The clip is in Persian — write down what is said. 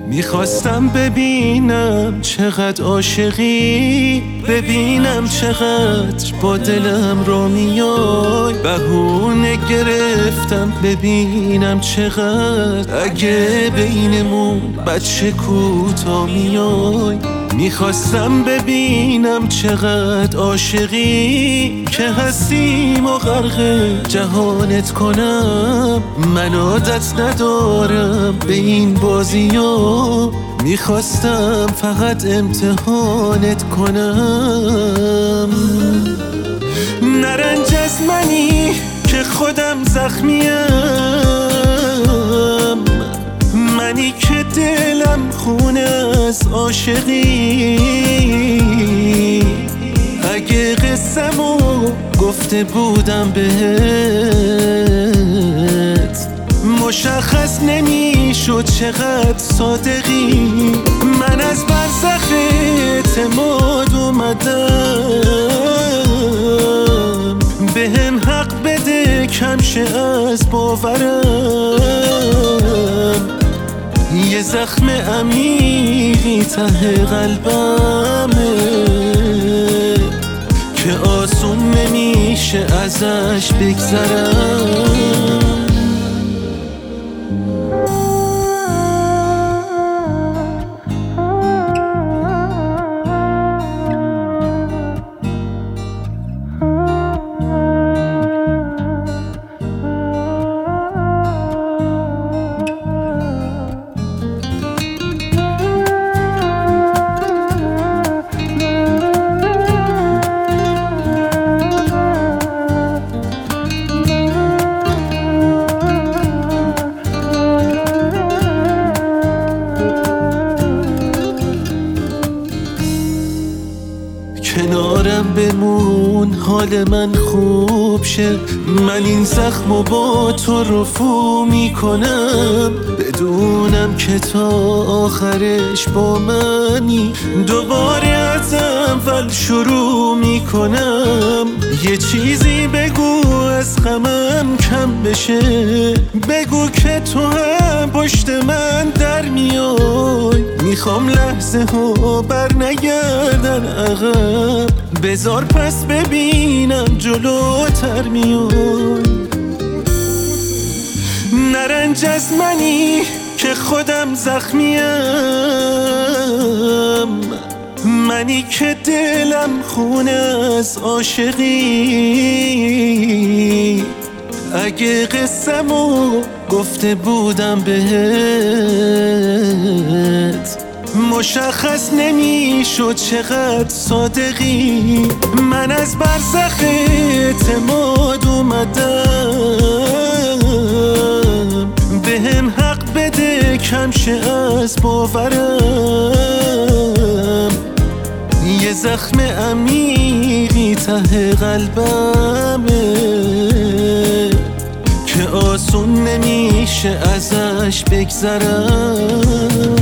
میخواستم ببینم چقدر عاشقی، ببینم چقدر با دلم رو میای. بهونه گرفتم ببینم چقدر اگه بینمون بچه کوتا میای. میخواستم ببینم چقدر عاشقی که هستیم و غرق جهانت کنم. من عادت ندارم به این بازی‌ها، میخواستم فقط امتحانت کنم. نرنج از منی که خودم زخمیم، منی که دلم خونه از عاشقی. اگه قصه‌مو گفته بودم بهت، مشخص نمیشد چقدر صادقی. من از برزخ اعتماد اومدم، بهم حق بده کم شه از باورم. یه زخم عمیقی ته قلبمه که آسون نمیشه ازش بگذرم. کنارم بمون حال من خوب شه، من این زخمو با تو رفو میکنم. بدونم که تا آخرش با منی، دوباره از اول شروع میکنم. یه چیزی بگو از غمم کم بشه، بگو که تو هم پشت من در میای. میخوام لحظه ها بر نگردن عقب، بذار پس ببینم جلوتر میای. نرنج از منی که خودم زخمیم، منی که دلم خونه از عاشقی. اگه قصه‌مو گفته بودم بهت، مشخص نمیشد چقدر صادقی. من از برزخ اعتماد اومدم، بهم حق بده کم شه از باورم. یه زخم عمیقی ته قلبمه که آسون نمیشه ازش بگذرم.